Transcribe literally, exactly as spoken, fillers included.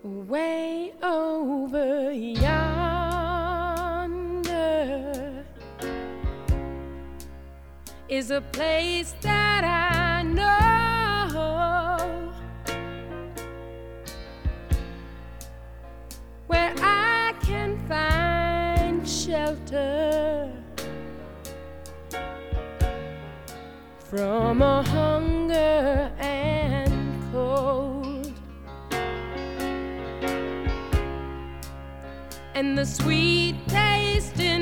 Way over yonder is a place that I know, where I can find shelter from a hunger and cold, and the sweet taste in